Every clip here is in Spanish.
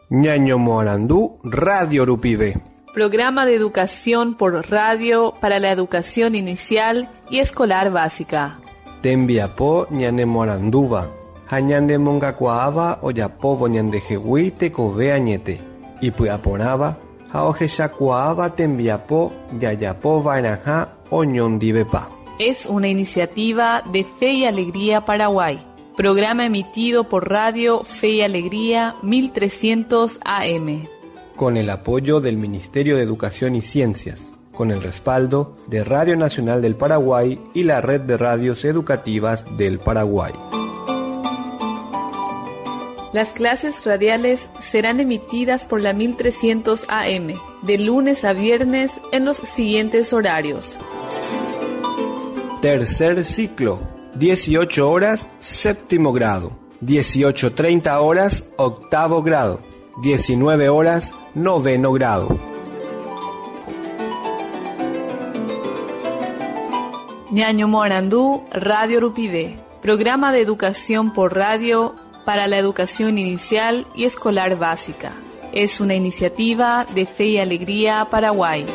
Ñaño Morandú, Radio Rupivé. Programa de educación por radio para la educación inicial y escolar básica. Tembiapó ñane Moranduva. Hañande mongacuaaba oyapovo ñande jehui tekove añete. Y puyaporaba, haojeshacuaaba tembiapó yayapo vainaja oñondivepa. Es una iniciativa de Fe y Alegría Paraguay. Programa emitido por Radio Fe y Alegría 1300 AM. Con el apoyo del Ministerio de Educación y Ciencias, con el respaldo de Radio Nacional del Paraguay y la Red de Radios Educativas del Paraguay. Las clases radiales serán emitidas por la 1300 AM, de lunes a viernes en los siguientes horarios. Tercer ciclo, 18 horas, séptimo grado. 18:30 horas, octavo grado. 19 horas, noveno grado. Ñaño Morandú, Radio Rupivé. Programa de educación por radio para la educación inicial y escolar básica. Es una iniciativa de Fe y Alegría Paraguay.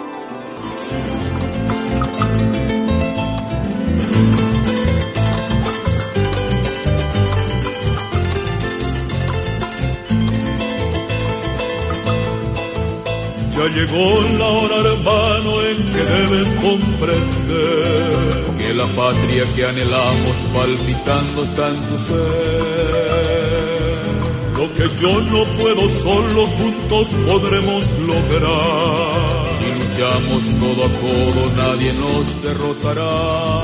Ya llegó la hora, hermano, en que debes comprender que la patria que anhelamos palpitando está en tu ser. Lo que yo no puedo solo, juntos podremos lograr. Si luchamos codo a codo, nadie nos derrotará.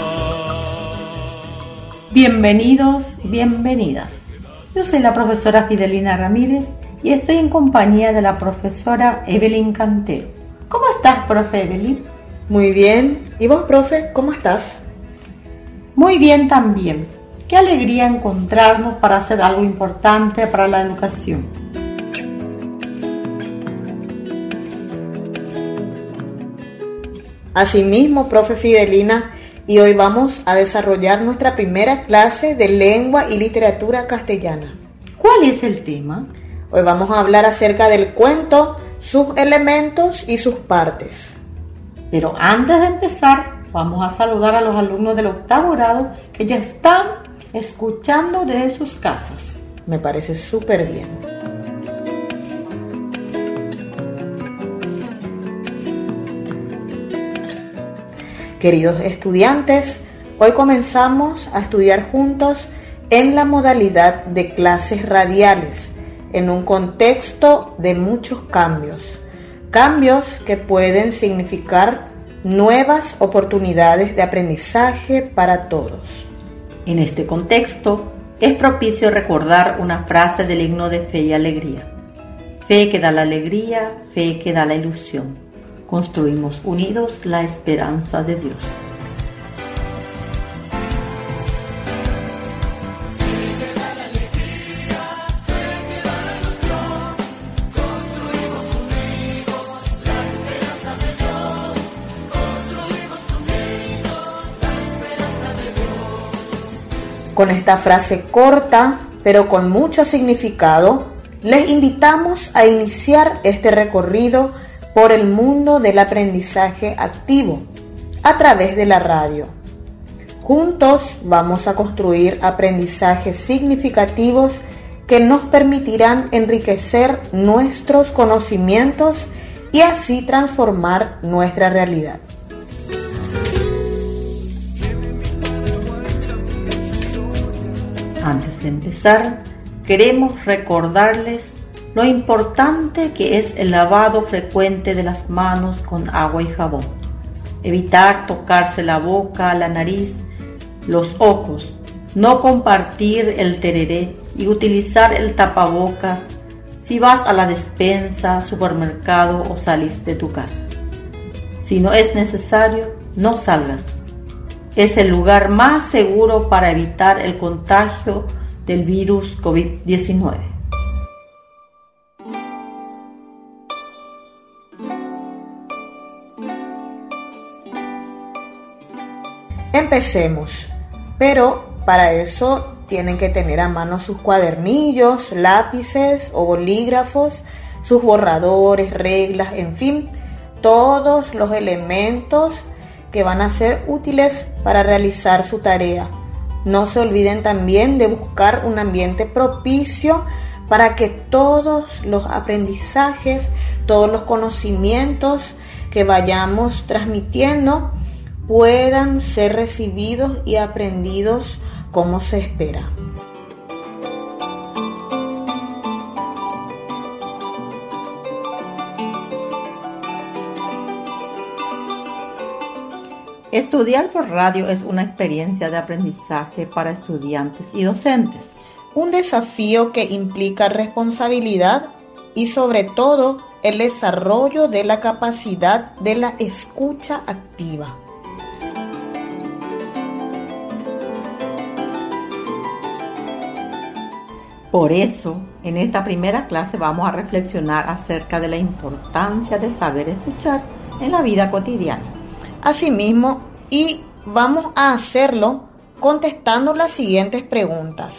Bienvenidos y bienvenidas. Yo soy la profesora Fidelina Ramírez y estoy en compañía de la profesora Evelyn Cantero. ¿Cómo estás, profe Evelyn? Muy bien. ¿Y vos, profe, cómo estás? Muy bien también. Qué alegría encontrarnos para hacer algo importante para la educación. Asimismo, profe Fidelina, y hoy vamos a desarrollar nuestra primera clase de lengua y literatura castellana. ¿Cuál es el tema? Hoy vamos a hablar acerca del cuento, sus elementos y sus partes. Pero antes de empezar, vamos a saludar a los alumnos del octavo grado que ya están escuchando desde sus casas. Me parece súper bien. Queridos estudiantes, hoy comenzamos a estudiar juntos en la modalidad de clases radiales, en un contexto de muchos cambios que pueden significar nuevas oportunidades de aprendizaje para todos. En este contexto, es propicio recordar una frase del himno de Fe y Alegría. Fe que da la alegría, fe que da la ilusión. Construimos unidos la esperanza de Dios. Con esta frase corta, pero con mucho significado, les invitamos a iniciar este recorrido por el mundo del aprendizaje activo a través de la radio. Juntos vamos a construir aprendizajes significativos que nos permitirán enriquecer nuestros conocimientos y así transformar nuestra realidad. Antes de empezar, queremos recordarles lo importante que es el lavado frecuente de las manos con agua y jabón. Evitar tocarse la boca, la nariz, los ojos, no compartir el tereré y utilizar el tapabocas si vas a la despensa, supermercado o salís de tu casa. Si no es necesario, no salgas. Es el lugar más seguro para evitar el contagio del virus COVID-19. Empecemos, pero para eso tienen que tener a mano sus cuadernillos, lápices o bolígrafos, sus borradores, reglas, en fin, todos los elementos que van a ser útiles para realizar su tarea. No se olviden también de buscar un ambiente propicio para que todos los aprendizajes, todos los conocimientos que vayamos transmitiendo puedan ser recibidos y aprendidos como se espera. Estudiar por radio es una experiencia de aprendizaje para estudiantes y docentes. Un desafío que implica responsabilidad y sobre todo el desarrollo de la capacidad de la escucha activa. Por eso, en esta primera clase vamos a reflexionar acerca de la importancia de saber escuchar en la vida cotidiana. Asimismo, y vamos a hacerlo contestando las siguientes preguntas.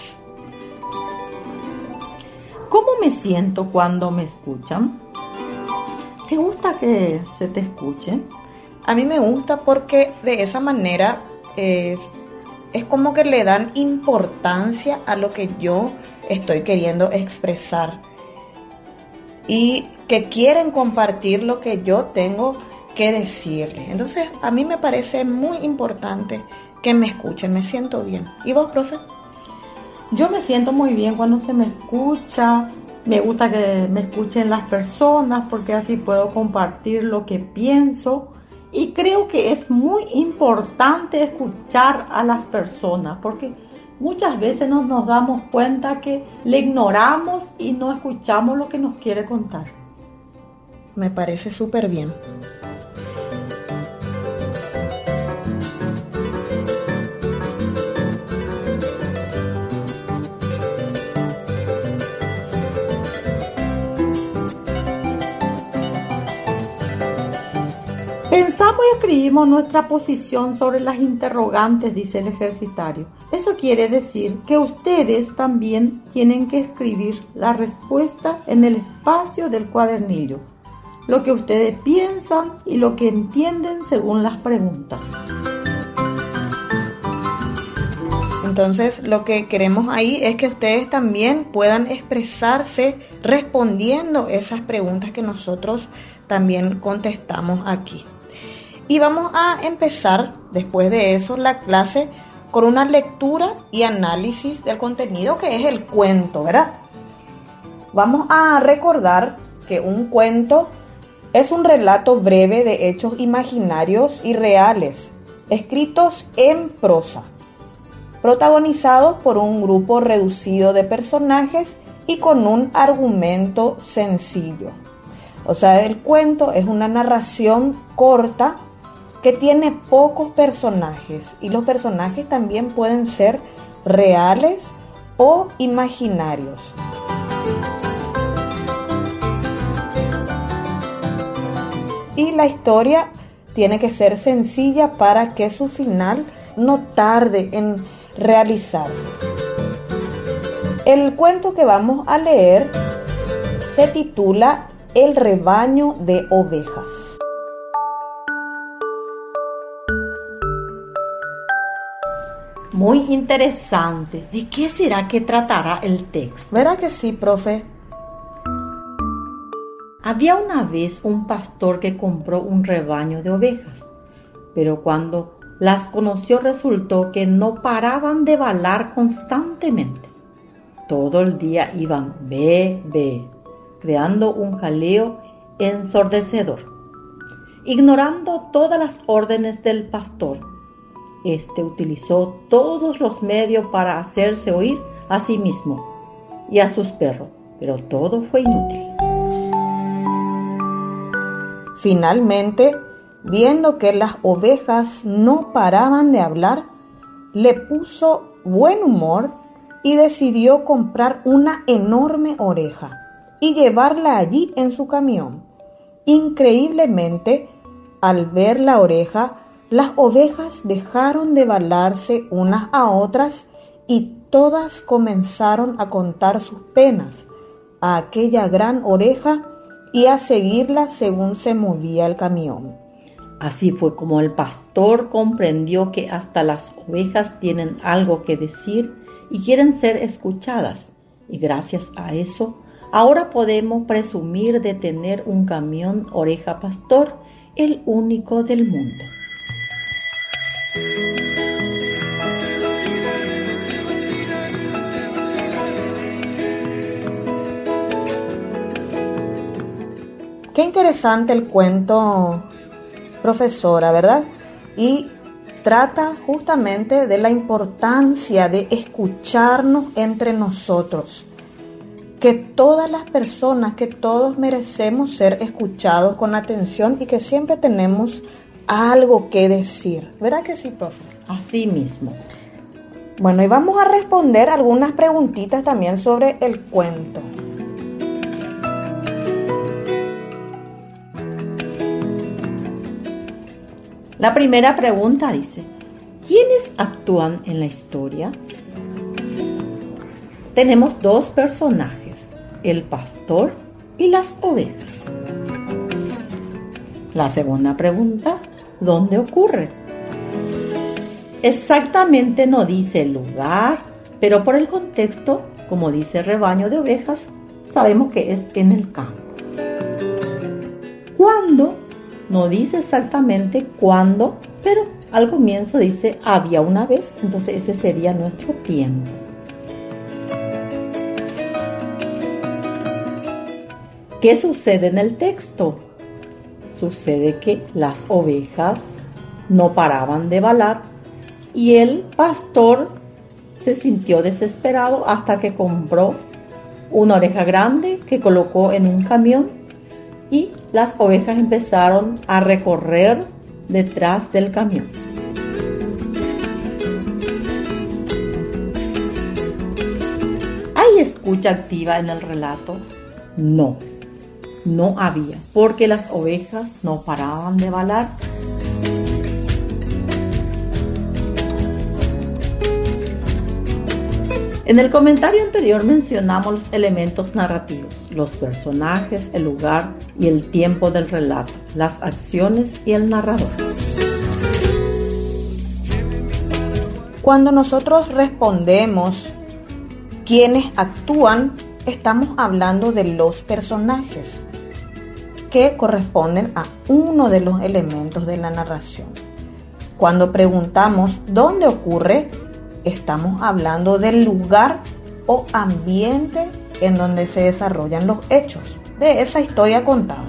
¿Cómo me siento cuando me escuchan? ¿Te gusta que se te escuche? A mí me gusta porque de esa manera es como que le dan importancia a lo que yo estoy queriendo expresar y que quieren compartir lo que yo tengo que decirles. Entonces, a mí me parece muy importante que me escuchen, me siento bien. ¿Y vos, profe? Yo me siento muy bien cuando se me escucha. Me gusta que me escuchen las personas porque así puedo compartir lo que pienso. Y creo que es muy importante escuchar a las personas porque muchas veces no nos damos cuenta que le ignoramos y no escuchamos lo que nos quiere contar. Me parece súper bien. Pensamos y escribimos nuestra posición sobre las interrogantes, dice el ejercitario. Eso quiere decir que ustedes también tienen que escribir la respuesta en el espacio del cuadernillo, lo que ustedes piensan y lo que entienden según las preguntas. Entonces, lo que queremos ahí es que ustedes también puedan expresarse respondiendo esas preguntas que nosotros también contestamos aquí. Y vamos a empezar, después de eso, la clase con una lectura y análisis del contenido que es el cuento, ¿verdad? Vamos a recordar que un cuento es un relato breve de hechos imaginarios y reales, escritos en prosa, protagonizados por un grupo reducido de personajes y con un argumento sencillo. O sea, el cuento es una narración corta que tiene pocos personajes y los personajes también pueden ser reales o imaginarios. Y la historia tiene que ser sencilla para que su final no tarde en realizarse. El cuento que vamos a leer se titula El rebaño de ovejas. Muy interesante. ¿De qué será que tratará el texto? ¿Verdad que sí, profe? Había una vez un pastor que compró un rebaño de ovejas, pero cuando las conoció resultó que no paraban de balar constantemente. Todo el día iban ve, creando un jaleo ensordecedor, ignorando todas las órdenes del pastor. Este utilizó todos los medios para hacerse oír a sí mismo y a sus perros, pero todo fue inútil. Finalmente, viendo que las ovejas no paraban de hablar, le puso buen humor y decidió comprar una enorme oreja y llevarla allí en su camión. Increíblemente, al ver la oreja, las ovejas dejaron de balarse unas a otras y todas comenzaron a contar sus penas a aquella gran oreja y a seguirla según se movía el camión. Así fue como el pastor comprendió que hasta las ovejas tienen algo que decir y quieren ser escuchadas. Y gracias a eso, ahora podemos presumir de tener un camión Oreja Pastor, el único del mundo. Qué interesante el cuento, profesora, ¿verdad? Y trata justamente de la importancia de escucharnos entre nosotros. Que todas las personas, que todos merecemos ser escuchados con atención y que siempre tenemos algo que decir. ¿Verdad que sí, profe? Así mismo. Bueno, y vamos a responder algunas preguntitas también sobre el cuento. La primera pregunta dice, ¿quiénes actúan en la historia? Tenemos dos personajes, el pastor y las ovejas. La segunda pregunta, ¿dónde ocurre? Exactamente no dice el lugar, pero por el contexto, como dice rebaño de ovejas, sabemos que es en el campo. ¿Cuándo? No dice exactamente cuándo, pero al comienzo dice había una vez, entonces ese sería nuestro tiempo. ¿Qué sucede en el texto? Sucede que las ovejas no paraban de balar y el pastor se sintió desesperado hasta que compró una oreja grande que colocó en un camión y las ovejas empezaron a recorrer detrás del camión. ¿Hay escucha activa en el relato? No había, porque las ovejas no paraban de balar. En el comentario anterior mencionamos los elementos narrativos, los personajes, el lugar y el tiempo del relato, las acciones y el narrador. Cuando nosotros respondemos quiénes actúan, estamos hablando de los personajes que corresponden a uno de los elementos de la narración. Cuando preguntamos dónde ocurre, estamos hablando del lugar o ambiente en donde se desarrollan los hechos de esa historia contada.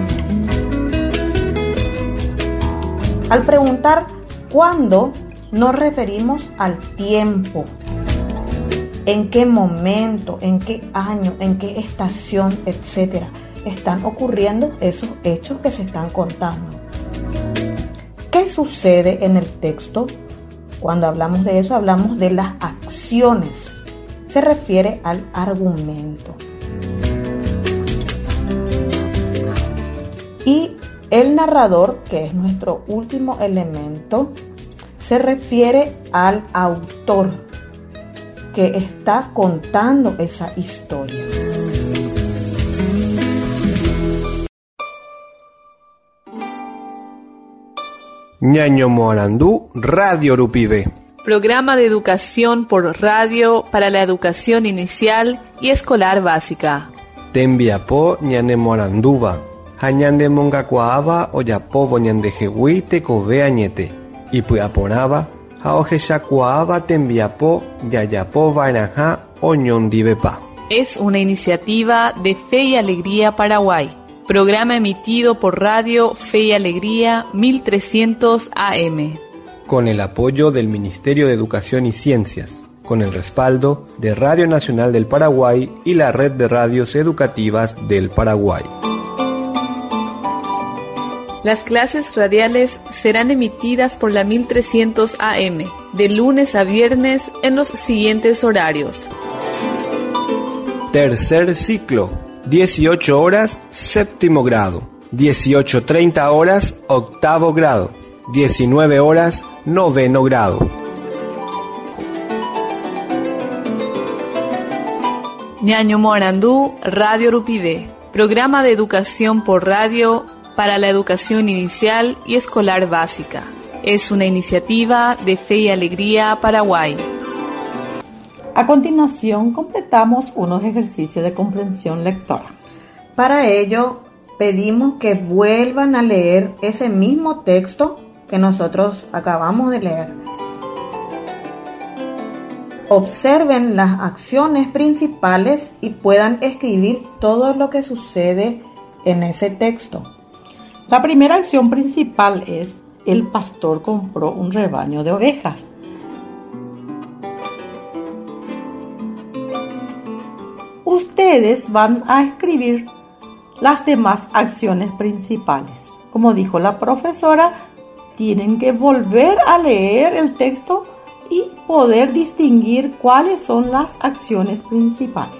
Al preguntar cuándo, nos referimos al tiempo, en qué momento, en qué año, en qué estación, etcétera, están ocurriendo esos hechos que se están contando. ¿Qué sucede en el texto? Cuando hablamos de eso, hablamos de las acciones. Se refiere al argumento. Y el narrador, que es nuestro último elemento, se refiere al autor que está contando esa historia. Ñaño Moarandú, Radio Rupivé. Programa de educación por radio para la educación inicial y escolar básica. Tembiapó ñane Moarandúva. Hañande mongacuaaba oyapovo ñandejehui tekove añete. Y puyaponaba haojeshacuaaba tembiapó yayapo vainaja oñondivepa. Es una iniciativa de Fe y Alegría Paraguay. Programa emitido por Radio Fe y Alegría 1300 AM. Con el apoyo del Ministerio de Educación y Ciencias, con el respaldo de Radio Nacional del Paraguay y la Red de Radios Educativas del Paraguay. Las clases radiales serán emitidas por la 1300 AM, de lunes a viernes en los siguientes horarios. Tercer ciclo, 18 horas, séptimo grado. 18:30 horas, octavo grado. 19 horas, noveno grado. Ñaño Morandú, Radio Rupivé, programa de educación por radio para la educación inicial y escolar básica. Es una iniciativa de Fe y Alegría Paraguay. A continuación, completamos unos ejercicios de comprensión lectora. Para ello, pedimos que vuelvan a leer ese mismo texto que nosotros acabamos de leer. Observen las acciones principales y puedan escribir todo lo que sucede en ese texto. La primera acción principal es: el pastor compró un rebaño de ovejas. Ustedes van a escribir las demás acciones principales. Como dijo la profesora, tienen que volver a leer el texto y poder distinguir cuáles son las acciones principales.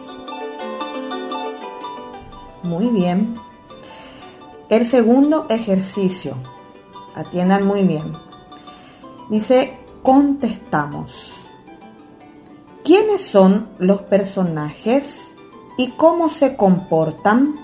Muy bien. El segundo ejercicio, atiendan muy bien, dice: contestamos. ¿Quiénes son los personajes y cómo se comportan?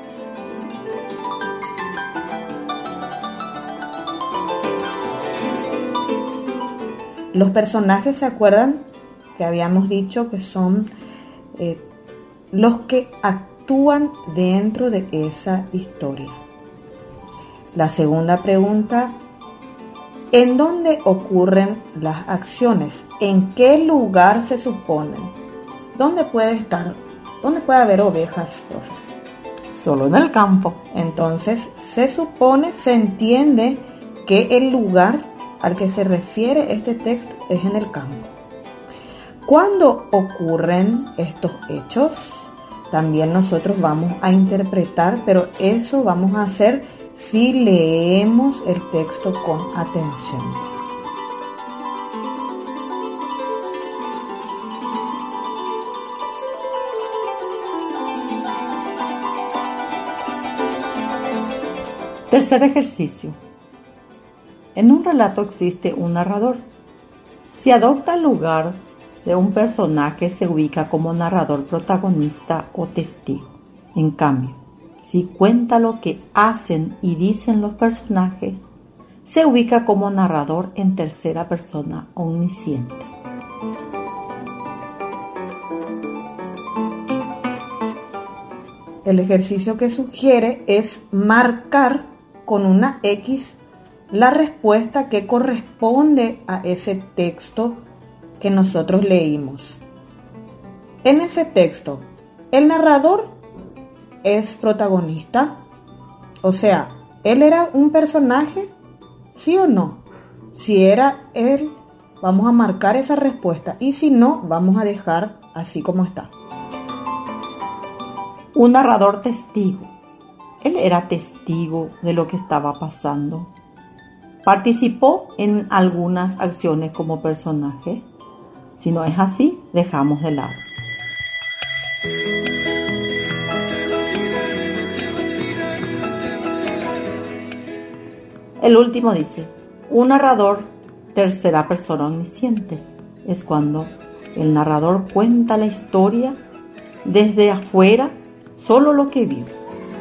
Los personajes, ¿se acuerdan que habíamos dicho que son los que actúan dentro de esa historia? La segunda pregunta: ¿en dónde ocurren las acciones? ¿En qué lugar se suponen? ¿Dónde puede estar? ¿Dónde puede haber ovejas, profe? Solo en el campo. Entonces, se supone, se entiende que el lugar al que se refiere este texto es en el campo. ¿Cuándo ocurren estos hechos? También nosotros vamos a interpretar, pero eso vamos a hacer si leemos el texto con atención. Tercer ejercicio. En un relato existe un narrador. Si adopta el lugar de un personaje, se ubica como narrador protagonista o testigo. En cambio, si cuenta lo que hacen y dicen los personajes, se ubica como narrador en tercera persona omnisciente. El ejercicio que sugiere es marcar con una X la respuesta que corresponde a ese texto que nosotros leímos. En ese texto, el narrador es protagonista, o sea, ¿él era un personaje? ¿Sí o no? Si era él, vamos a marcar esa respuesta, y si no, vamos a dejar así como está. Un narrador testigo. Él era testigo de lo que estaba pasando. Participó en algunas acciones como personaje. Si no es así, dejamos de lado. El último dice: un narrador tercera persona omnisciente. Es cuando el narrador cuenta la historia desde afuera, solo lo que vio.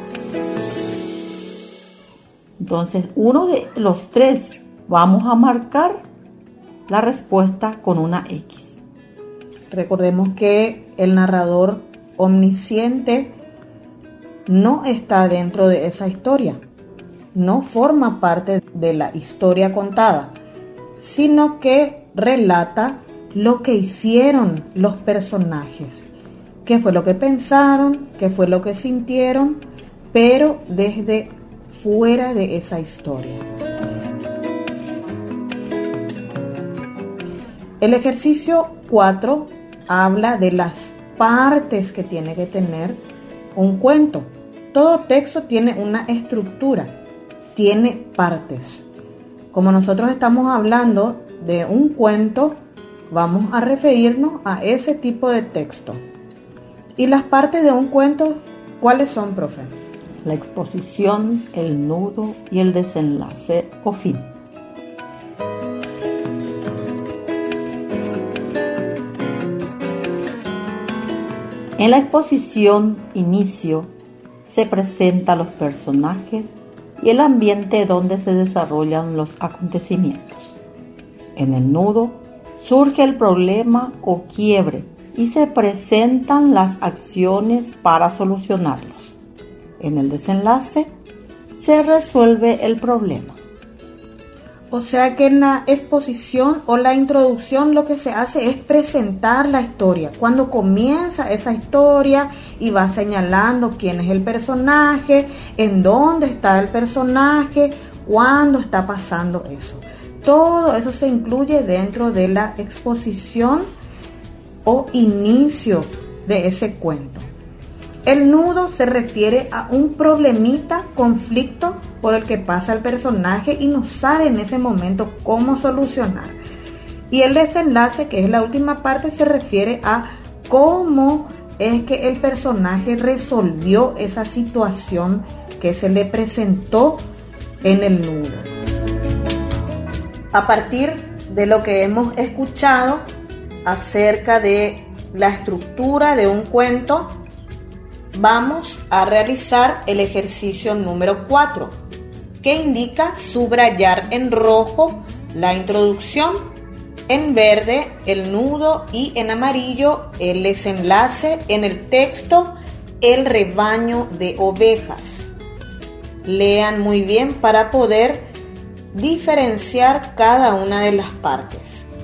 Entonces, uno de los tres vamos a marcar la respuesta con una X. Recordemos que el narrador omnisciente no está dentro de esa historia, no forma parte de la historia contada, sino que relata lo que hicieron los personajes, qué fue lo que pensaron, qué fue lo que sintieron, pero desde fuera de esa historia. El ejercicio 4 habla de las partes que tiene que tener un cuento. Todo texto tiene una estructura, tiene partes. Como nosotros estamos hablando de un cuento, vamos a referirnos a ese tipo de texto. ¿Y las partes de un cuento cuáles son, profe? La exposición, el nudo y el desenlace o fin. En la exposición inicio se presentan los personajes y el ambiente donde se desarrollan los acontecimientos. En el nudo surge el problema o quiebre y se presentan las acciones para solucionarlos. En el desenlace se resuelve el problema. O sea que en la exposición o la introducción lo que se hace es presentar la historia. Cuando comienza esa historia y va señalando quién es el personaje, en dónde está el personaje, cuándo está pasando eso. Todo eso se incluye dentro de la exposición o inicio de ese cuento. El nudo se refiere a un problemita, conflicto por el que pasa el personaje y no sabe en ese momento cómo solucionar. Y el desenlace, que es la última parte, se refiere a cómo es que el personaje resolvió esa situación que se le presentó en el nudo. A partir de lo que hemos escuchado acerca de la estructura de un cuento, vamos a realizar el ejercicio número 4, que indica subrayar en rojo la introducción, en verde el nudo y en amarillo el desenlace, en el texto el rebaño de ovejas. Lean muy bien para poder diferenciar cada una de las partes.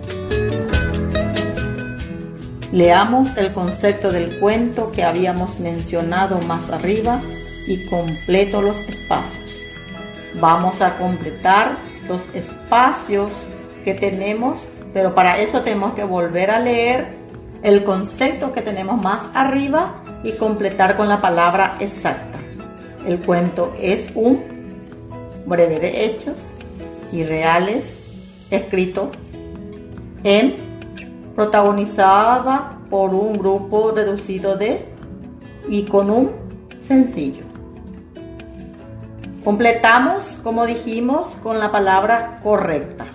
Leamos el concepto del cuento que habíamos mencionado más arriba y completo los espacios. Vamos a completar los espacios que tenemos, pero para eso tenemos que volver a leer el concepto que tenemos más arriba y completar con la palabra exacta. El cuento es un breve de hechos irreales escrito protagonizada por un grupo reducido y con un sencillo. Completamos, como dijimos, con la palabra correcta.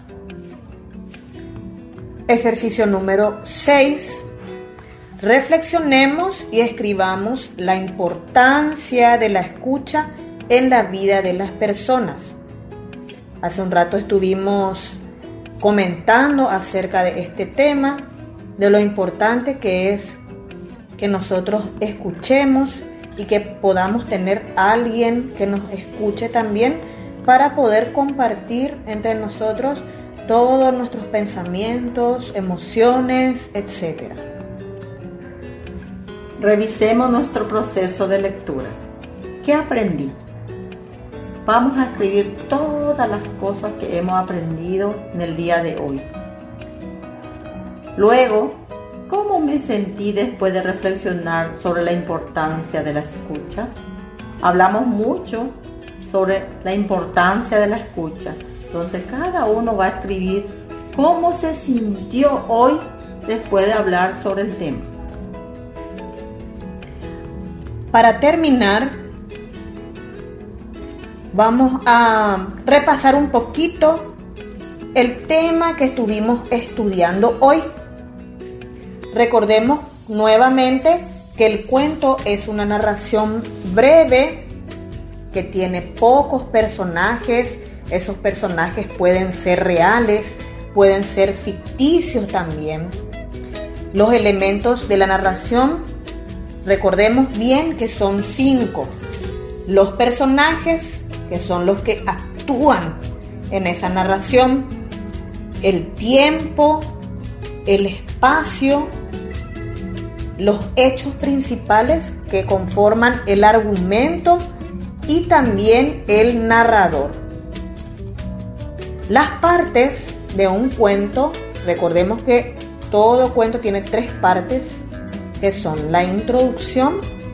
Ejercicio número 6. Reflexionemos y escribamos la importancia de la escucha en la vida de las personas. Hace un rato estuvimos comentando acerca de este tema, de lo importante que es que nosotros escuchemos y que podamos tener a alguien que nos escuche también para poder compartir entre nosotros todos nuestros pensamientos, emociones, etc. Revisemos nuestro proceso de lectura. ¿Qué aprendí? Vamos a escribir todas las cosas que hemos aprendido en el día de hoy. Luego, ¿cómo me sentí después de reflexionar sobre la importancia de la escucha? Hablamos mucho sobre la importancia de la escucha. Entonces, cada uno va a escribir cómo se sintió hoy después de hablar sobre el tema. Para terminar, vamos a repasar un poquito el tema que estuvimos estudiando hoy. Recordemos nuevamente que el cuento es una narración breve que tiene pocos personajes. Esos personajes pueden ser reales, pueden ser ficticios también. Los elementos de la narración, recordemos bien que son 5. Los personajes, que son los que actúan en esa narración, el tiempo, el espacio, los hechos principales que conforman el argumento y también el narrador. Las partes de un cuento, recordemos que todo cuento tiene 3 partes, que son la introducción,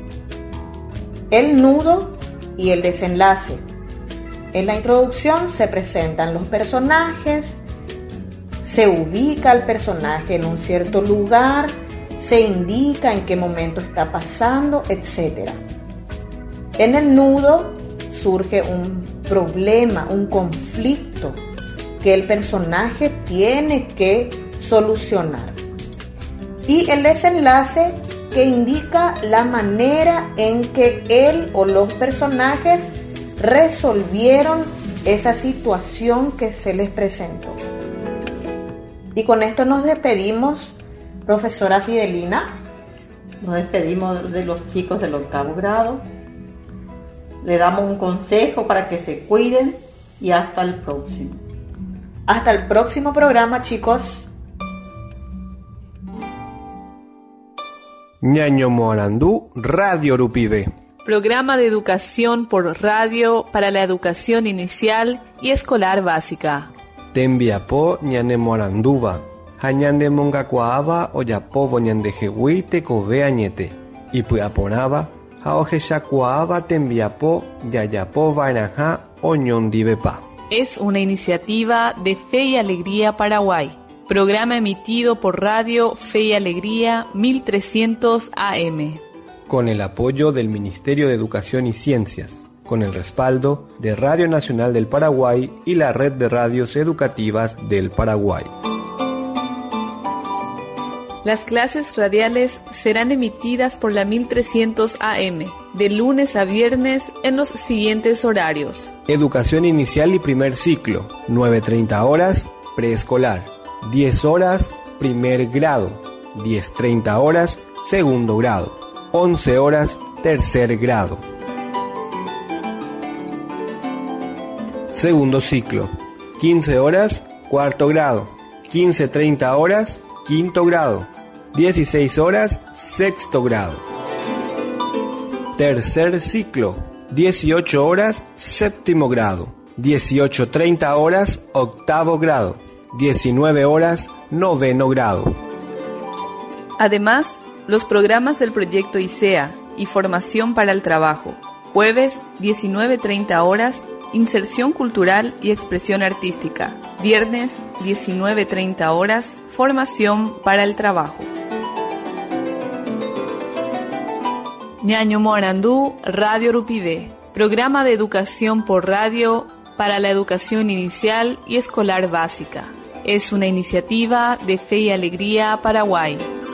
el nudo y el desenlace. En la introducción se presentan los personajes, se ubica el personaje en un cierto lugar, se indica en qué momento está pasando, etc. En el nudo surge un problema, un conflicto que el personaje tiene que solucionar. Y el desenlace que indica la manera en que él o los personajes resolvieron esa situación que se les presentó. Y con esto nos despedimos, profesora Fidelina. Nos despedimos de los chicos del 8º grado. Le damos un consejo para que se cuiden y hasta el próximo. Hasta el próximo programa, chicos. Ñaño Moarandú, Radio Rupivé. Programa de educación por radio para la educación inicial y escolar básica. Tembiapó ñane Moaranduva. Hañande mongakuaaba oyapovo ñande jehui tekove añete. Ipyaporava ha ojechakuaaba tembiapó yayapo vainaja oñondivepa. Es una iniciativa de Fe y Alegría Paraguay. Programa emitido por Radio Fe y Alegría 1300 AM. Con el apoyo del Ministerio de Educación y Ciencias, con el respaldo de Radio Nacional del Paraguay y la Red de Radios Educativas del Paraguay. Las clases radiales serán emitidas por la 1300 AM, de lunes a viernes en los siguientes horarios. Educación inicial y primer ciclo, 9:30 horas, preescolar, 10 horas, primer grado, 10:30 horas, segundo grado, 11 horas, tercer grado. Segundo ciclo, 15 horas, cuarto grado, 15:30 horas, quinto grado, 16 horas, sexto grado. Tercer ciclo, 18 horas, séptimo grado, 18:30 horas, octavo grado, 19 horas, noveno grado. Además, los programas del proyecto ISEA y Formación para el Trabajo. Jueves, 19:30 horas, Inserción Cultural y Expresión Artística. Viernes, 19:30 horas, Formación para el Trabajo. Ñaño Moarandú, Radio Rupivé. Programa de educación por radio para la educación inicial y escolar básica. Es una iniciativa de Fe y Alegría Paraguay.